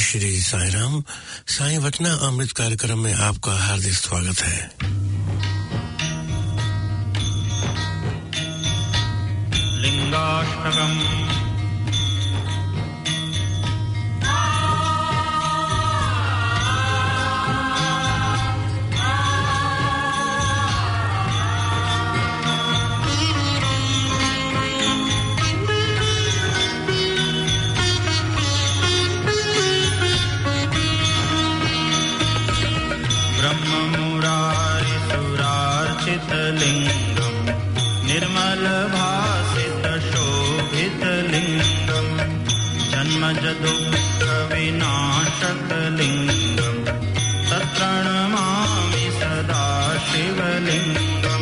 श्री साईं राम। साईं वचना अमृत कार्यक्रम में आपका हार्दिक स्वागत है। लिंगाष्टकम् लिंगम् निर्मलभासित शोभितलिङ्गम् जन्मज दुःख विनाशकलिङ्गम् तत्प्रणमामि सदा शिवलिङ्गम्।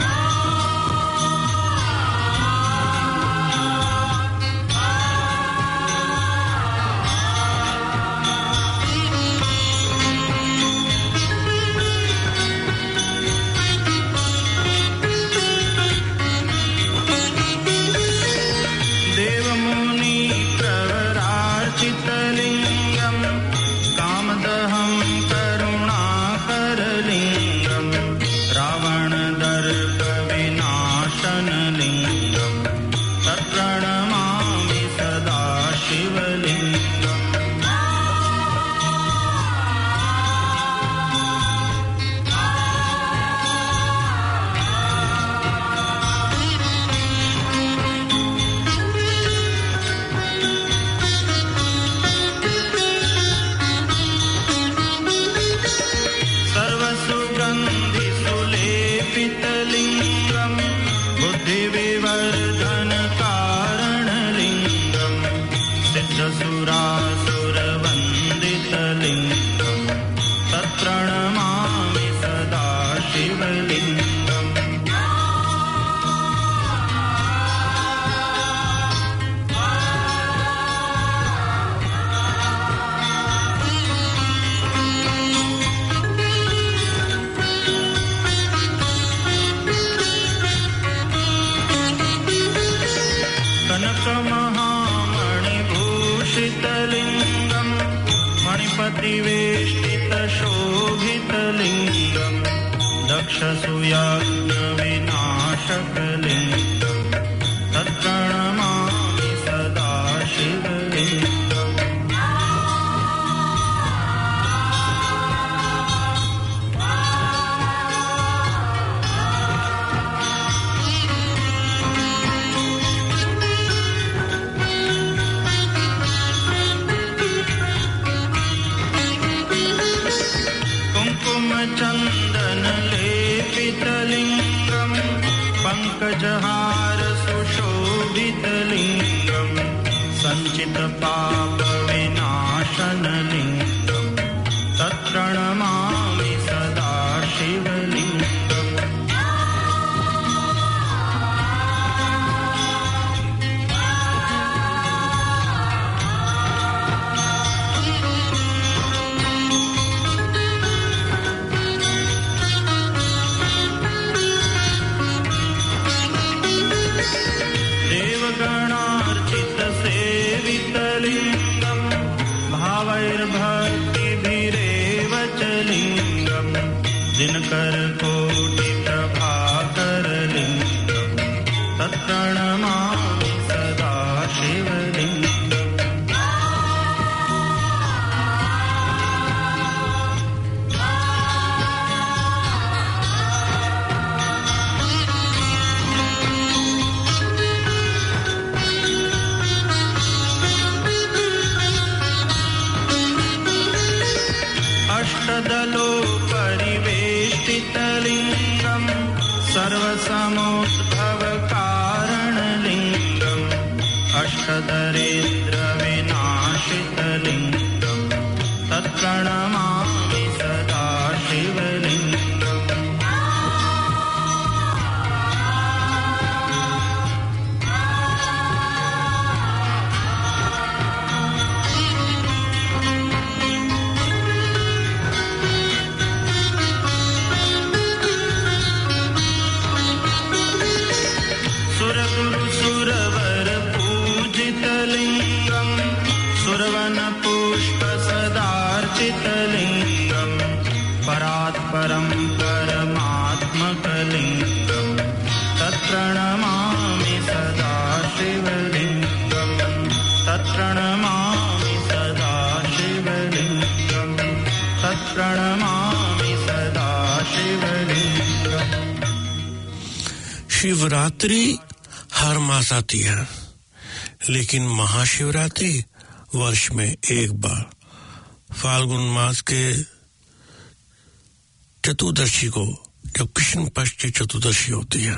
वेष्टितशोभितलिङ्गम् दक्षसूयाग्निविनाशकलिङ्गम् तत्प्रणमामि सदा शिवलिङ्गम्। चन्दन लेपितलिङ्गम् पङ्कजहार सुशोभितलिङ्गम् सञ्चितपापविनाशनलिङ्गम् तत्प्रणमामि सदा शिवलिङ्गम्। सेवितलिङ्गम् भावैर्भक्तिभिरेव च लिङ्गम् दिनकरकोटिप्रभाकरलिङ्गम् तत्प्रणमामि सदा शिवलिङ्गम्। अष्टदलोपरिवेष्टितलिङ्गम् सर्वसमोद्भवकारणलिङ्गम् अष्टदरिद्रविनाशितलिङ्गम् तत्प्रणमामि सदा शिवलिङ्गम्। सुरवर पूजितलिङ्गम् सुरवन पुष्प तत्प्रणमामि सदा शिवलिङ्गम् तत्प्रणमामि सदा शिवलिङ्गम् तत्प्रणमामि सदा शिवलिङ्गम्। शिवरात्रि हर मास आती है, लेकिन महाशिवरात्रि वर्ष में एक बार फाल्गुन मास के चतुर्दशी को, जब कृष्ण पक्ष की चतुर्दशी होती है।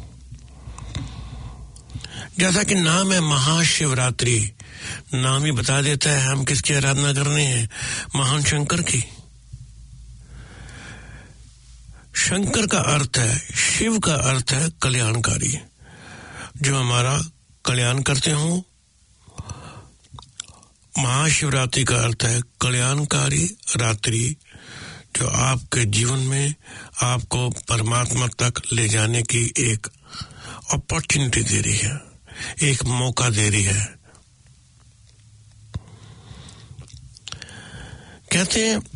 जैसा कि नाम है महाशिवरात्रि, नाम ही बता देता है हम किसकी आराधना करने हैं, महान शंकर की। शंकर का अर्थ है, शिव का अर्थ है कल्याणकारी, जो हमारा कल्याण करते हो। महाशिवरात्रि का अर्थ है कल्याणकारी रात्रि, जो आपके जीवन में आपको परमात्मा तक ले जाने की एक अपॉर्चुनिटी दे रही है, एक मौका दे रही है। कहते हैं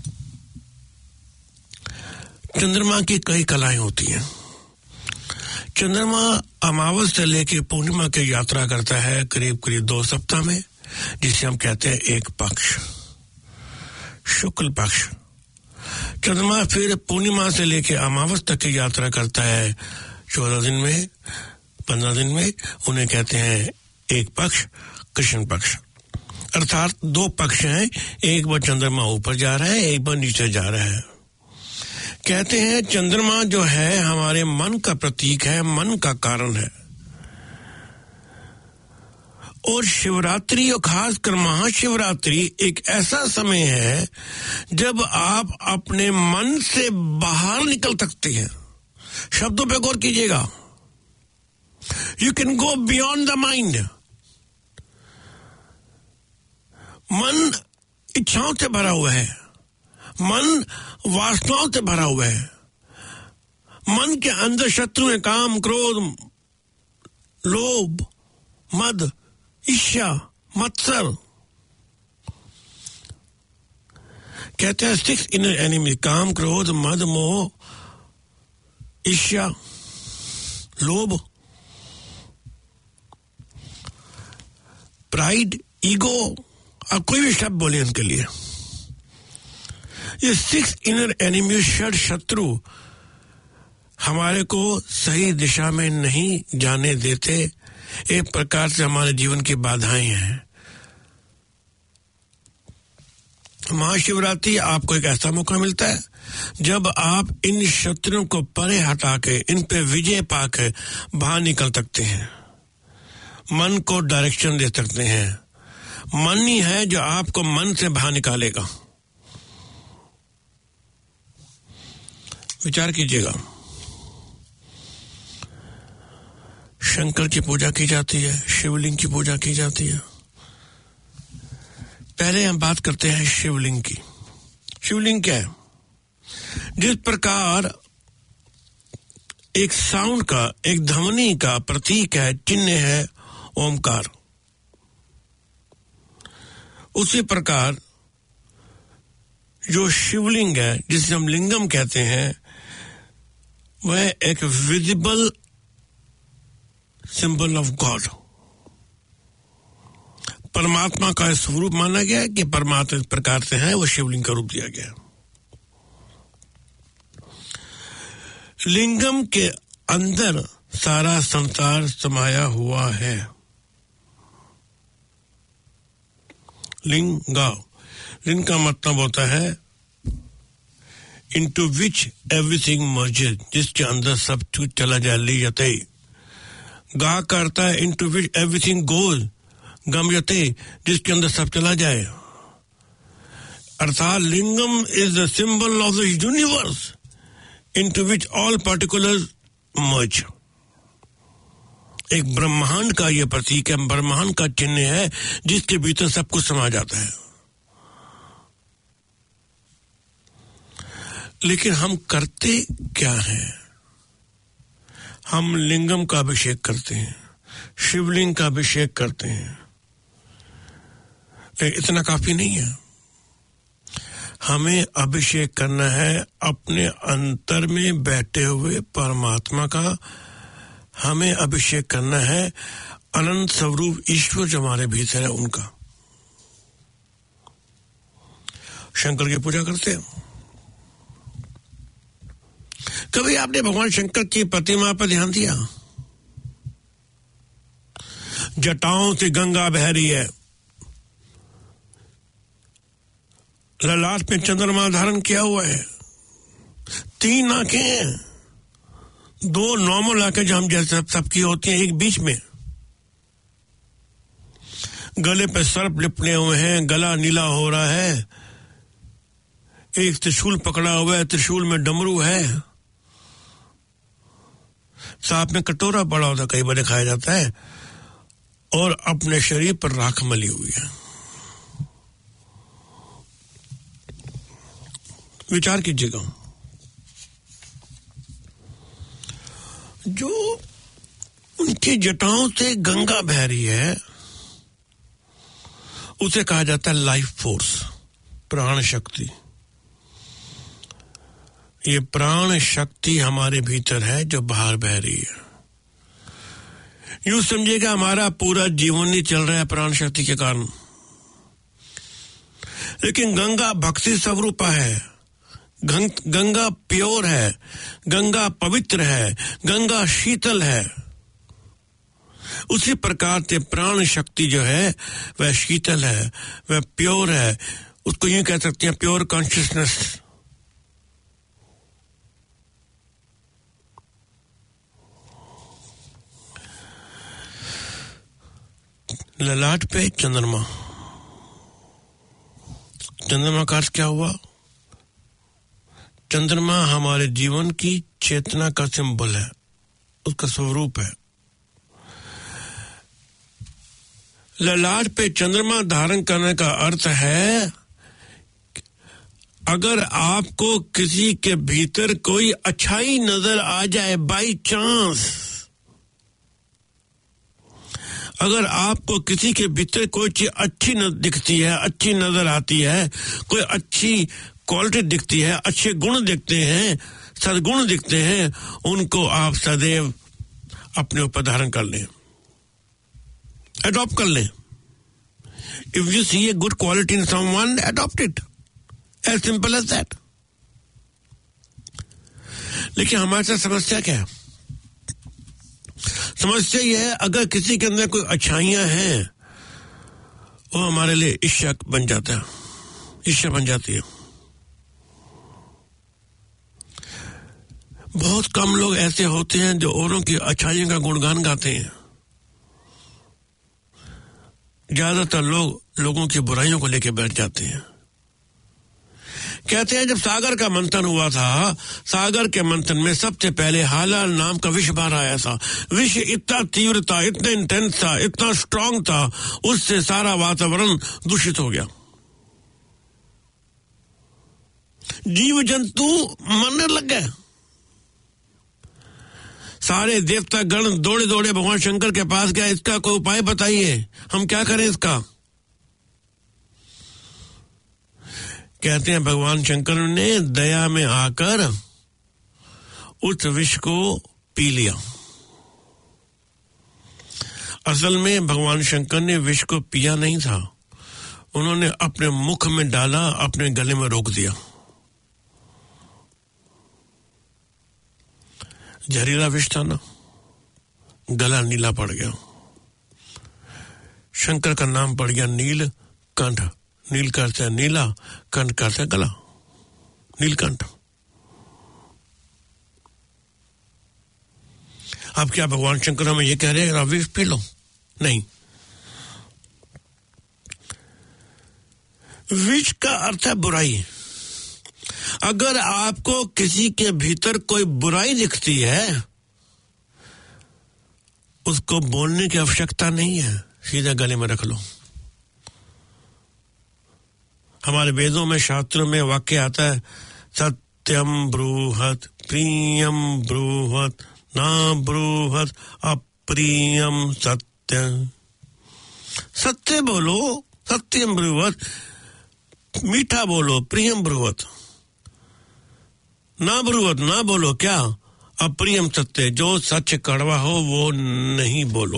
चंद्रमा की कई कलाएं होती हैं। चंद्रमा अमावस से लेकर पूर्णिमा की यात्रा करता है करीब करीब 2 सप्ताह में, जिसे हम कहते हैं एक पक्ष, शुक्ल पक्ष। चंद्रमा फिर पूर्णिमा से लेकर अमावस तक की यात्रा करता है 14 दिन में, 15 दिन में, उन्हें कहते हैं एक पक्ष, कृष्ण पक्ष। अर्थात 2 पक्ष हैं, एक बार चंद्रमा ऊपर जा रहा है, एक बार नीचे जा रहा है। कहते हैं चंद्रमा जो है हमारे मन का प्रतीक है, मन का कारण है। और शिवरात्रि और खासकर महाशिवरात्रि एक ऐसा समय है जब आप अपने मन से बाहर निकल सकते हैं। शब्दों पे गौर कीजिएगा, you can go beyond the mind. मन इच्छाओं से भरा हुआ है, मन वासनाओं से भरा हुआ है, मन के अंदर शत्रु है, काम, क्रोध, लोभ, मद, ईर्ष्या, मत्सर। कहते हैं 6 इनर एनिमी, काम, क्रोध, मद, मोह, ईर्ष्या, लोभ, प्राइड, ईगो, और कोई भी शब्द बोले उनके लिए। ये 6 इनर एनिमी, षड शत्रु हमारे को सही दिशा में नहीं जाने देते, एक प्रकार से हमारे जीवन की बाधाएं हैं। महाशिवरात्रि आपको एक ऐसा मौका मिलता है जब आप इन शत्रुओं को परे हटा के, इन पे विजय पाकर बाहर निकल सकते हैं, मन को डायरेक्शन दे सकते हैं। मन ही है जो आपको मन से बाहर निकालेगा। विचार कीजिएगा, शंकर की पूजा की जाती है, शिवलिंग की पूजा की जाती है। पहले हम बात करते हैं शिवलिंग की। शिवलिंग क्या है? जिस प्रकार एक साउंड का, एक ध्वनि का प्रतीक है, चिन्ह है ओमकार, उसी प्रकार जो शिवलिंग है, जिसे हम लिंगम कहते हैं, वह एक विजिबल सिंबल ऑफ गॉड, परमात्मा का स्वरूप माना गया है कि परमात्मा इस प्रकार से है, वो शिवलिंग का रूप दिया गया। लिंगम के अंदर सारा संसार समाया हुआ है। लिंगा, लिंग का मतलब होता है into which everything merges, जिसके अंदर सब कुछ चला जाए, लीयते। गा करता है into which everything goes, गम्यते, जिसके अंदर सब चला जाए। अर्थात लिंगम is the symbol of the universe into which all particulars merge। एक ब्रह्मांड का यह प्रतीक है, ब्रह्मांड का चिन्ह है, जिसके भीतर सब कुछ समा जाता है। लेकिन हम करते क्या हैं? हम लिंगम का अभिषेक करते हैं, शिवलिंग का अभिषेक करते हैं, लेकिन इतना काफी नहीं है। हमें अभिषेक करना है अपने अंतर में बैठे हुए परमात्मा का, हमें अभिषेक करना है अनंत स्वरूप ईश्वर जो हमारे भीतर है उनका। शंकर की पूजा करते हैं। कभी आपने भगवान शंकर की प्रतिमा पर ध्यान दिया? जटाओं से गंगा बह रही है, ललाट में चंद्रमा धारण किया हुआ है, 3 आंखें हैं, 2 नॉर्मल आंखें जो हम जैसे सबकी होती हैं, एक बीच में, गले पे सर्प लिपटे हुए हैं, गला नीला हो रहा है, एक त्रिशूल पकड़ा हुआ है, त्रिशूल में डमरू है, साथ में कटोरा बड़ा होता कई बार खाया जाता है, और अपने शरीर पर राख मली हुई है। विचार कीजिएगा, जो उनकी जटाओं से गंगा बह रही है उसे कहा जाता है लाइफ फोर्स, प्राण शक्ति। ये प्राण शक्ति हमारे भीतर है जो बाहर बह रही है। यूं समझिएगा हमारा पूरा जीवन ही चल रहा है प्राण शक्ति के कारण। लेकिन गंगा भक्ति स्वरूपा है, गंगा प्योर है, गंगा पवित्र है, गंगा शीतल है। उसी प्रकार से प्राण शक्ति जो है वह शीतल है, वह प्योर है। उसको यूं कह सकते हैं प्योर कॉन्शियसनेस। ललाट पे चंद्रमा, चंद्रमा का अर्थ क्या हुआ? चंद्रमा हमारे जीवन की चेतना का सिंबल है, उसका स्वरूप है। ललाट पे चंद्रमा धारण करने का अर्थ है अगर आपको किसी के भीतर कोई अच्छाई नजर आ जाए बाई चांस, अगर आपको किसी के भीतर कोई चीज अच्छी दिखती है, अच्छी नजर आती है, कोई अच्छी क्वालिटी दिखती है, अच्छे गुण दिखते हैं, सद्गुण दिखते हैं, उनको आप सदैव अपने ऊपर धारण कर लें, अडॉप्ट कर लें। If you see a good quality in someone, adopt it. As simple as that. लेकिन हमारे साथ समस्या क्या है? समस्या यह है अगर किसी के अंदर कोई अच्छाइयां हैं वो हमारे लिए ईर्ष्या बन जाता है, ईर्ष्या बन जाती है। बहुत कम लोग ऐसे होते हैं जो औरों की अच्छाइयों का गुणगान गाते हैं। ज्यादातर लोग लोगों की बुराइयों को लेकर बैठ जाते हैं। कहते हैं जब सागर का मंथन हुआ था, सागर के मंथन में सबसे पहले हाला नाम का विष बाहर आया था। विष इतना तीव्र था, इतना इंटेंस था, इतना स्ट्रांग था, उससे सारा वातावरण दूषित हो गया। जीव जंतु मरने लग गए। सारे देवता गण दौड़े दौड़े भगवान शंकर के पास गया, इसका कोई उपाय बताइए, हम क्या करें इसका। कहते हैं भगवान शंकर ने दया में आकर उस विष को पी लिया। असल में भगवान शंकर ने विष को पिया नहीं था, उन्होंने अपने मुख में डाला, अपने गले में रोक दिया। जहरीला विष था ना, गला नीला पड़ गया। शंकर का नाम पड़ गया नीलकंठ। नील का अर्थ है नीला, कंठ का अर्थ है गला, नीलकंठ। अब क्या भगवान शंकर हमें ये कह रहे हैं विष पी लो? नहीं। विष का अर्थ है बुराई। अगर आपको किसी के भीतर कोई बुराई दिखती है, उसको बोलने की आवश्यकता नहीं है, सीधा गले में रख लो। हमारे वेदों में, शास्त्रों में वाक्य आता है सत्यम ब्रूहत प्रियम ब्रूहत ना ब्रूहत अप्रियम सत्य। सत्य बोलो, सत्यम ब्रूहत, मीठा बोलो, प्रियम ब्रूहत। ना ब्रूहत ना बोलो क्या, अप्रियम सत्य, जो सच कड़वा हो वो नहीं बोलो।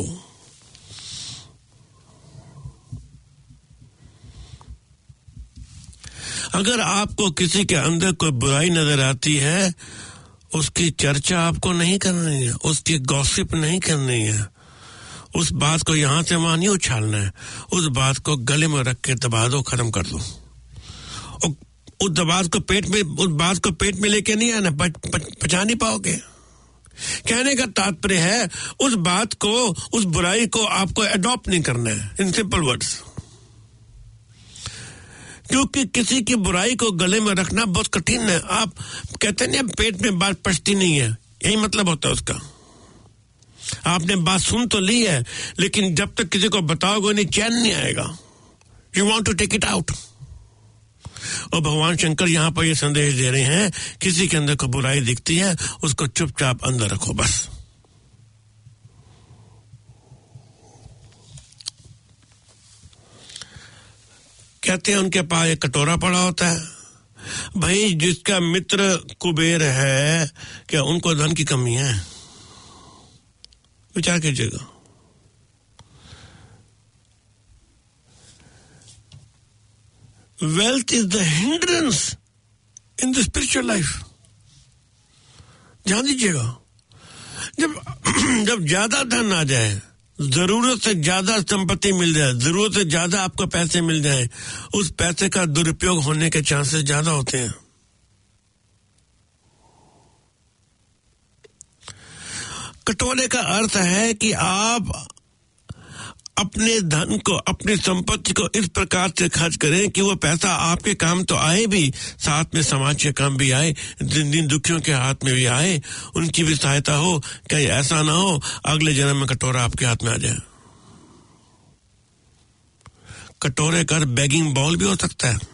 अगर आपको किसी के अंदर कोई बुराई नजर आती है, उसकी चर्चा आपको नहीं करनी है, उसकी गॉसिप नहीं करनी है, उस बात को यहां से वहां नहीं उछालना है, उस बात को गले में रख के दबा दो, खत्म कर दो। उस बात को पेट में लेके नहीं आना, पचा नहीं पाओगे। कहने का तात्पर्य है उस बात को, उस बुराई को आपको अडॉप्ट नहीं करना है, इन सिंपल वर्ड्स। क्योंकि किसी की बुराई को गले में रखना बहुत कठिन है। आप कहते नहीं पेट में बात पचती नहीं है, यही मतलब होता है उसका। आपने बात सुन तो ली है, लेकिन जब तक किसी को बताओगे नहीं, चैन नहीं आएगा। You want to take it out. और भगवान शंकर यहाँ पर ये संदेश दे रहे हैं, किसी के अंदर को बुराई दिखती है, उसको चुपचाप अंदर रखो बस। कहते हैं उनके पास एक कटोरा पड़ा होता है। भाई जिसका मित्र कुबेर है, क्या उनको धन की कमी है? विचार कीजिएगा। Wealth is the hindrance in the spiritual life. ध्यान दीजिएगा। जब ज्यादा धन आ जाए, जरूरत से ज्यादा संपत्ति मिल जाए, जरूरत से ज्यादा आपको पैसे मिल जाए, उस पैसे का दुरुपयोग होने के चांसेस ज्यादा होते हैं। कटोरे का अर्थ है कि आप अपने धन को, अपनी संपत्ति को इस प्रकार से खर्च करें कि वो पैसा आपके काम तो आए भी, साथ में समाज के काम भी आए, दिन दुखियों के हाथ में भी आए, उनकी भी सहायता हो। कहीं ऐसा ना हो अगले जन्म में कटोरा आपके हाथ में आ जाए। कटोरे का बेगिंग बाउल भी हो सकता है।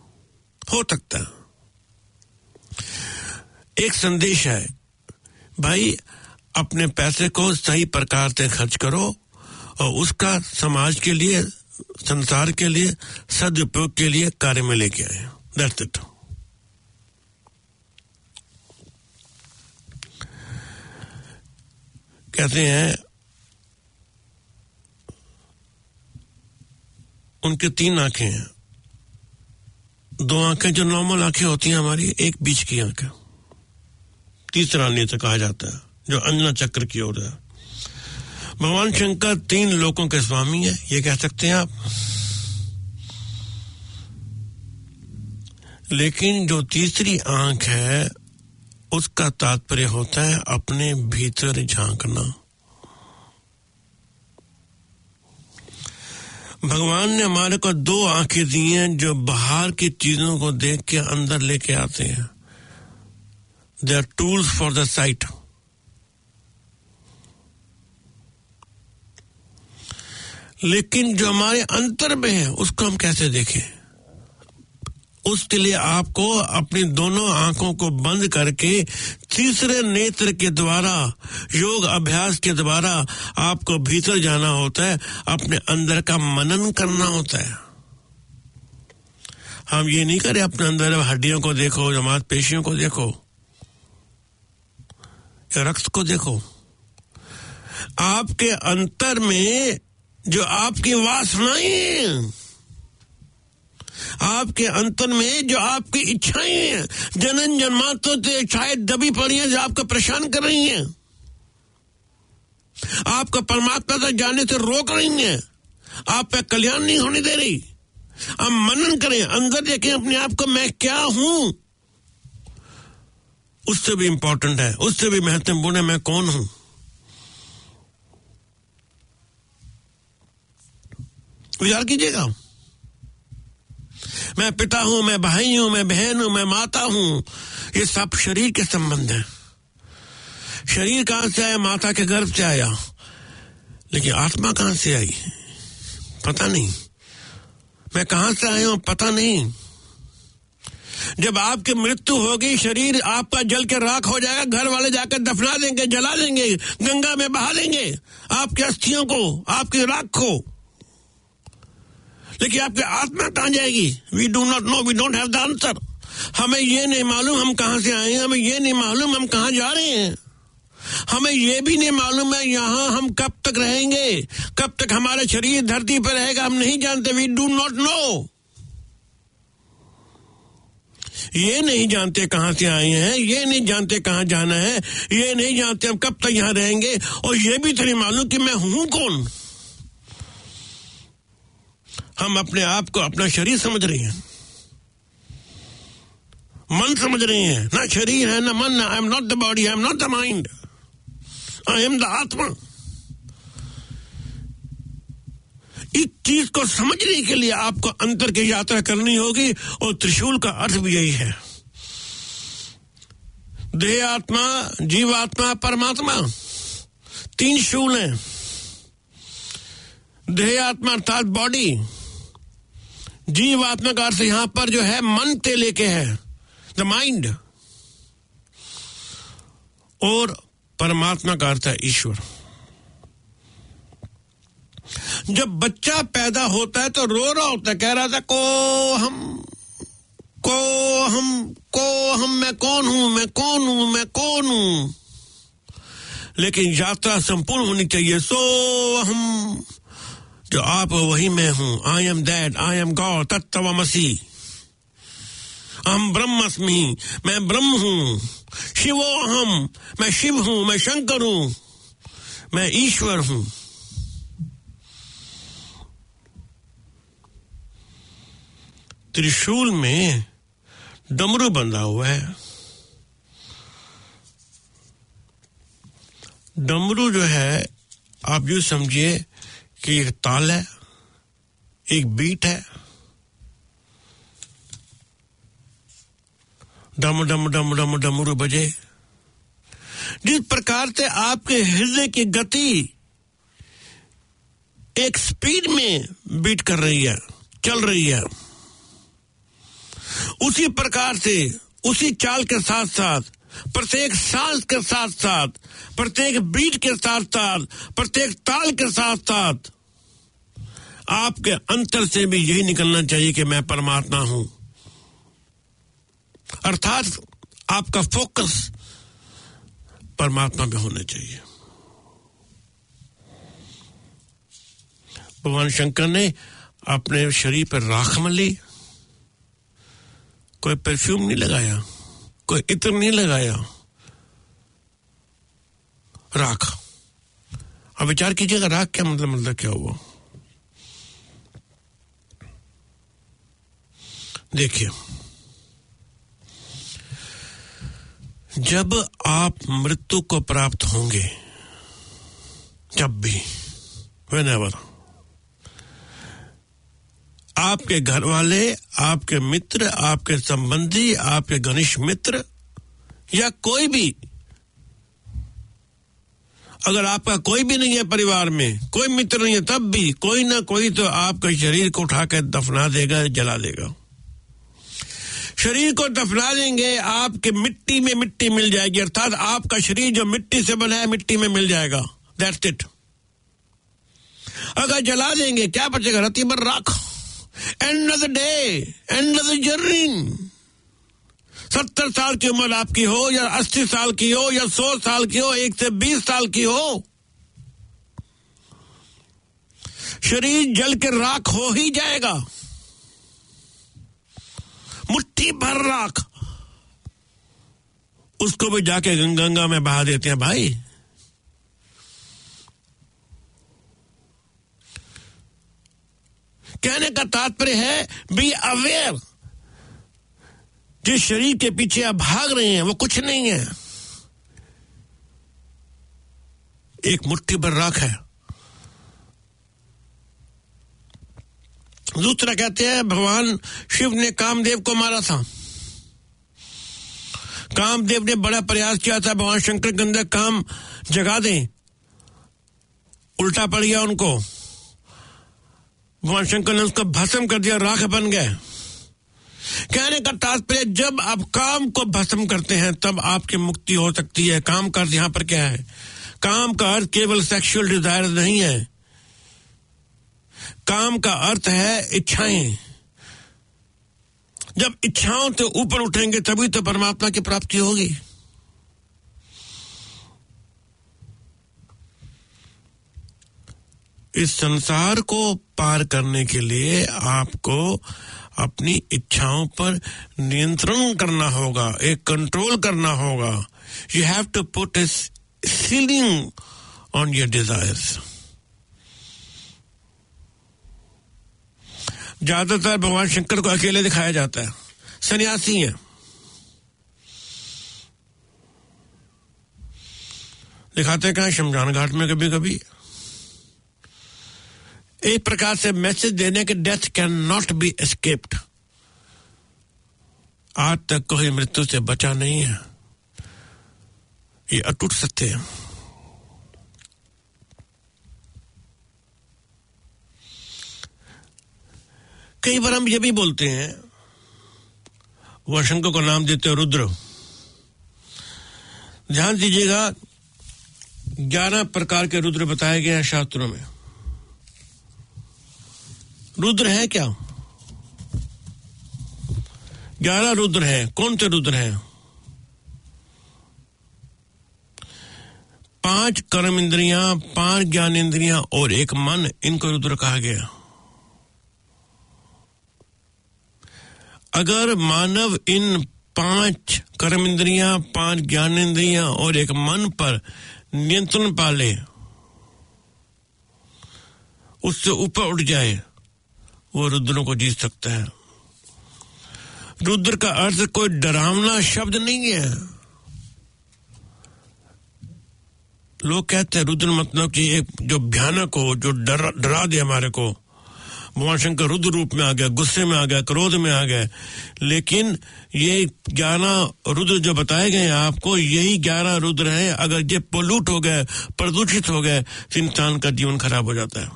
एक संदेश है, भाई अपने पैसे को सही प्रकार से खर्च करो और उसका समाज के लिए, संसार के लिए, सदुपयोग के लिए कार्य में लेके आए। That's it. कहते हैं उनके 3 आंखें हैं। 2 आंखें जो नॉर्मल आंखें होती हैं हमारी, एक बीच की आंखें, तीसरा नेत्र कहा जाता है, जो अंजना चक्र की ओर है। भगवान शंकर 3 लोकों के स्वामी है, ये कह सकते हैं आप। लेकिन जो तीसरी आंख है, उसका तात्पर्य होता है अपने भीतर झांकना। भगवान ने हमारे को 2 आंखें दी हैं जो बाहर की चीजों को देख के अंदर लेके आते हैं। They are tools for the sight. लेकिन जो हमारे अंतर में है, उसको हम कैसे देखें? उसके लिए आपको अपनी दोनों आंखों को बंद करके तीसरे नेत्र के द्वारा, योग अभ्यास के द्वारा आपको भीतर जाना होता है, अपने अंदर का मनन करना होता है। हम ये नहीं करें अपने अंदर हड्डियों को देखो, मांसपेशियों को देखो, या रक्त को देखो। आपके अंतर में जो आपकी वासनाएं हैं, आपके अंतर में जो आपकी इच्छाएं हैं, जन्म जन्मांतरों से शायद दबी पड़ी हैं, जो आपको परेशान कर रही हैं, आपको परमात्मा तक जाने से रोक रही हैं, आप पे कल्याण नहीं होने दे रही। आप मनन करें, अंदर देखें अपने आप को, मैं क्या हूं। उससे भी इंपॉर्टेंट है, उससे भी महत्वपूर्ण है, मैं कौन हूं। विचार कीजिएगा। मैं पिता हूं, मैं भाई हूं, मैं बहन हूं, मैं माता हूं, ये सब शरीर के संबंध है। शरीर कहां से आया? माता के गर्भ से आया, लेकिन आत्मा कहां से आई पता नहीं। मैं कहां से आया हूं पता नहीं। जब आपकी मृत्यु होगी, शरीर आपका जल के राख हो जाएगा, घर वाले जाकर दफना देंगे, जला देंगे, गंगा में बहा देंगे आपकी अस्थियों को, आपकी राख को। लेकिन आपकी आत्मा कहां जाएगी? We do not know, we don't have the answer. हमें ये नहीं मालूम हम कहां से आए हैं, हमें ये नहीं मालूम हम कहां जा रहे हैं। हमें ये भी नहीं मालूम है यहाँ हम कब तक रहेंगे, कब तक हमारा शरीर धरती पर रहेगा, हम नहीं जानते। We do not know. ये नहीं जानते कहां से आए हैं, ये नहीं जानते कहां जाना है, ये नहीं जानते हम कब तक यहाँ रहेंगे, और ये भी तो नहीं मालूम कि मैं हूं कौन। हम अपने आप को अपना शरीर समझ रहे हैं, मन समझ रहे हैं, ना शरीर है ना मन। I am not the body, I am not the mind, I am the आत्मा। इस चीज को समझने के लिए आपको अंतर की यात्रा करनी होगी, और त्रिशूल का अर्थ भी यही है। देह आत्मा, जीवात्मा, परमात्मा, 3 शूल हैं। देह आत्मा अर्थात बॉडी, जीवात्मा का अर्थ यहां पर जो है मन से लेके है, द माइंड, और परमात्मा का अर्थ है ईश्वर। जब बच्चा पैदा होता है तो रो रहा होता है, कह रहा था को हम, मैं कौन हूं, मैं कौन हूं, मैं कौन हूं। लेकिन यात्रा संपूर्ण होनी चाहिए। सो हम, जो आप वही मैं हूं। I am that, I am God, तत्त्वमसि, अहम ब्रह्मस्मि, मैं ब्रह्म हूं। शिवो अहम, मैं शिव हूं, मैं शंकर हूं, मैं ईश्वर हूं। त्रिशूल में डमरू बंधा हुआ है। डमरू जो है आप यूं समझिए कि एक ताल है, एक बीट है। डम डम डम डम डमरू बजे। जिस प्रकार से आपके हृदय की गति एक स्पीड में बीट कर रही है, चल रही है, उसी प्रकार से, उसी चाल के साथ साथ, प्रत्येक सांस के साथ साथ, प्रत्येक बीट के साथ साथ, प्रत्येक ताल के साथ साथ आपके अंतर से भी यही निकलना चाहिए कि मैं परमात्मा हूं। अर्थात आपका फोकस परमात्मा पे होना चाहिए। भगवान शंकर ने अपने शरीर पर राख मली, कोई परफ्यूम नहीं लगाया, कोई इत्र नहीं लगाया, राख। अब विचार कीजिएगा राख क्या मतलब क्या हुआ। देखिए, जब आप मृत्यु को प्राप्त होंगे, जब भी, whenever, आपके घर वाले, आपके मित्र, आपके संबंधी, आपके घनिष्ठ मित्र या कोई भी, अगर आपका कोई भी नहीं है परिवार में, कोई मित्र नहीं है, तब भी कोई ना कोई तो आपके शरीर को उठाकर दफना देगा, जला देगा। शरीर को दफना देंगे, आपके मिट्टी में मिट्टी मिल जाएगी, अर्थात आपका शरीर जो मिट्टी से बना है मिट्टी में मिल जाएगा। That's it. अगर जला देंगे क्या बचेगा? रत्ती भर राख। End of the day, end of the journey. 70 साल की उम्र आपकी हो या 80 साल की हो या 100 साल की हो, 1 से 20 साल की हो, शरीर जल के राख हो ही जाएगा। मुट्ठी भर राख, उसको भी जाके गंगा में बहा देते हैं भाई। कहने का तात्पर्य है बी अवेयर, जिस शरीर के पीछे आप भाग रहे हैं वो कुछ नहीं है, एक मुट्ठी भर राख है। दूसरा कहते हैं भगवान शिव ने कामदेव को मारा था। कामदेव ने बड़ा प्रयास किया था भगवान शंकर के अंदर काम जगा दें, उल्टा पड़ गया उनको। भगवान शंकर ने उसको भस्म कर दिया, राख बन गए। कहने का तात्पर्य जब आप काम को भस्म करते हैं तब आपकी मुक्ति हो सकती है। काम का अर्थ यहां पर क्या है? काम का अर्थ केवल सेक्सुअल डिजायर नहीं है, काम का अर्थ है इच्छाएं। जब इच्छाओं से ऊपर उठेंगे तभी तो परमात्मा की प्राप्ति होगी। इस संसार को पार करने के लिए आपको अपनी इच्छाओं पर नियंत्रण करना होगा, एक कंट्रोल करना होगा. You have to put a ceiling on your desires. ज्यादातर भगवान शंकर को अकेले दिखाया जाता है, सन्यासी हैं. दिखाते कहाँ? शमशान घाट में कभी कभी. एक प्रकार से मैसेज देने के death can not be escaped. आज तक कोई मृत्यु से बचा नहीं है, ये अटूट सत्य है. कई बार हम ये भी बोलते हैं, वह शंकर को नाम देते हैं रुद्र. ध्यान दीजिएगा, 11 प्रकार के रुद्र बताए गए हैं शास्त्रों में. रुद्र है क्या? 11 रुद्र है. कौन से रुद्र हैं? 5 कर्म इंद्रियां, 5 ज्ञान इंद्रियां और 1 मन, इनको रुद्र कहा गया. अगर मानव इन 5 कर्म इंद्रियां, 5 ज्ञान इंद्रियां और 1 मन पर नियंत्रण पा ले, उससे ऊपर उठ जाए, वो रुद्रों को जीत सकता है. रुद्र का अर्थ कोई डरावना शब्द नहीं है. लोग कहते हैं रुद्र मतलब कि एक जो भयानक हो, जो डरा दे हमारे को. भगवान शंकर रुद्र रूप में आ गया, गुस्से में आ गया, क्रोध में आ गया. लेकिन ये 11 रुद्र जो बताए गए हैं आपको, यही 11 रुद्र हैं. अगर ये पोल्यूट हो गए, प्रदूषित हो गए, तो इंसान का जीवन खराब हो जाता है.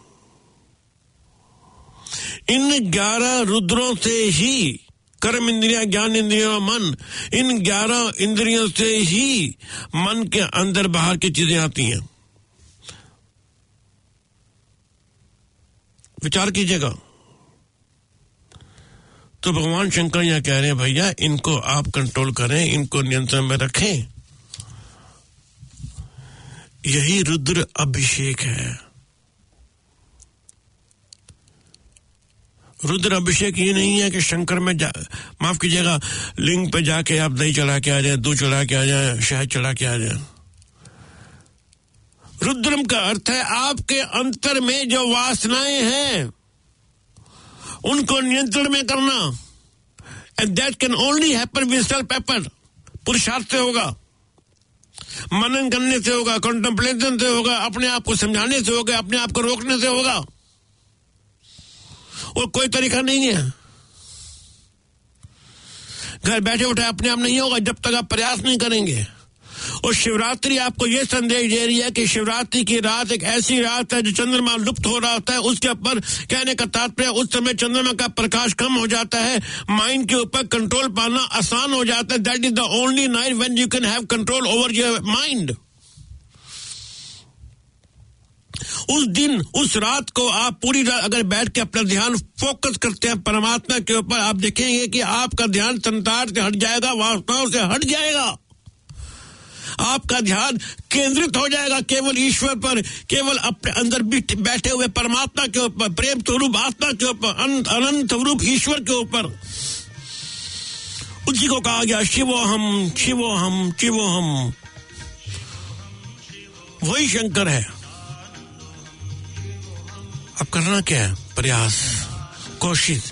इन 11 रुद्रों से ही कर्म इंद्रियां, ज्ञान इंद्रियां और मन, इन 11 इंद्रियों से ही मन के अंदर बाहर की चीजें आती हैं. विचार कीजिएगा. तो भगवान शंकर यहां कह रहे हैं, भैया इनको आप कंट्रोल करें, इनको नियंत्रण में रखें. यही रुद्र अभिषेक है. रुद्र अभिषेक ये नहीं है कि शंकर में माफ कीजिएगा, लिंग पे जाके आप दही चढ़ा के आ जाए, दूध चढ़ा के आ जाए, शहद चढ़ा के आ जाए. रुद्रम का अर्थ है आपके अंतर में जो वासनाएं हैं उनको नियंत्रण में करना. And that can only happen with self effort. पुरुषार्थ से होगा, मनन करने से होगा, कंटेम्पलेशन से होगा, अपने आप को समझाने से होगा, अपने आप को रोकने से होगा. और कोई तरीका नहीं है. घर बैठे उठे अपने आप नहीं होगा जब तक आप प्रयास नहीं करेंगे. और शिवरात्रि आपको यह संदेश दे रही है कि शिवरात्रि की रात एक ऐसी रात है जो चंद्रमा लुप्त हो रहा होता है. उसके ऊपर कहने का तात्पर्य, उस समय चंद्रमा का प्रकाश कम हो जाता है, माइंड के ऊपर कंट्रोल पाना आसान हो जाता है. That is the only night when you can have control over your mind. उस दिन, उस रात को आप पूरी रात अगर बैठ के अपना ध्यान फोकस करते हैं परमात्मा के ऊपर, आप देखेंगे कि आपका ध्यान संसार से हट जाएगा, वासनाओं से हट जाएगा. आपका ध्यान केंद्रित हो जाएगा केवल ईश्वर पर, केवल अपने अंदर बैठे हुए परमात्मा के ऊपर, प्रेम स्वरूप आत्मा के ऊपर, अनंत स्वरूप ईश्वर के ऊपर. उसी को कहा गया शिवोहम शिवोहम शिवोहम. वही शंकर है. अब करना क्या है? प्रयास, कोशिश.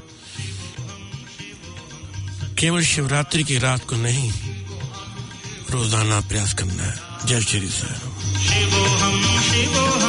केवल शिवरात्रि की रात को नहीं, रोजाना प्रयास करना है. जय श्री साईं. शिवोहम शिवोहम